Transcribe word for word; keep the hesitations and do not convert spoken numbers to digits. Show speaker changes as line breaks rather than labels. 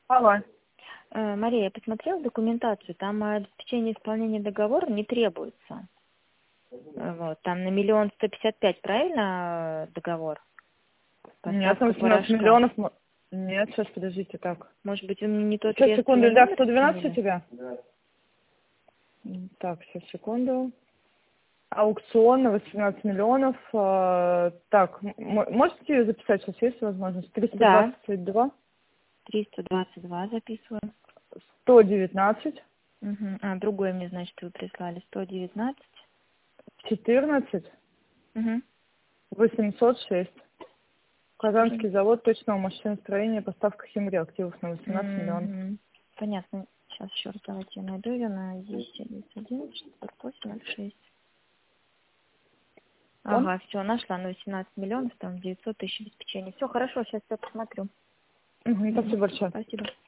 Алло.
Э, Мария, я посмотрела документацию, там обеспечение исполнения договора не требуется. Э, Вот, там на миллион сто пятьдесят пять, правильно, э, договор?
Нет, на
Поставка
восемнадцать
порошка.
миллионов. мо- Нет, сейчас, подождите, так.
Может быть, вы мне не тот
Сейчас, секунду,
реестровый
да,
номер
сто двенадцать у
скинули?
тебя? М, Так, сейчас, секунду. Аукцион на восемнадцать миллионов. э, Так, м- м- можете записать, сейчас есть возможность? триста
Да,
двадцать два,
триста двадцать два записываю.
сто девятнадцать,
Мгм. А, другой мне, значит, вы прислали. сто девятнадцать.
четырнадцать,
Угу.
восемьсот шесть. Казанский завод точного машиностроения, поставка химреактивов на восемнадцать миллионов.
Угу. Понятно. Сейчас еще раз давайте я найду ее на десять один шестьсот восемь ноль шесть.
Он?
Ага, все, нашла на восемнадцать миллионов, там девятьсот тысяч обеспечения. Все, хорошо, сейчас я посмотрю.
Мгм,
Мгм.
спасибо большое.
Спасибо.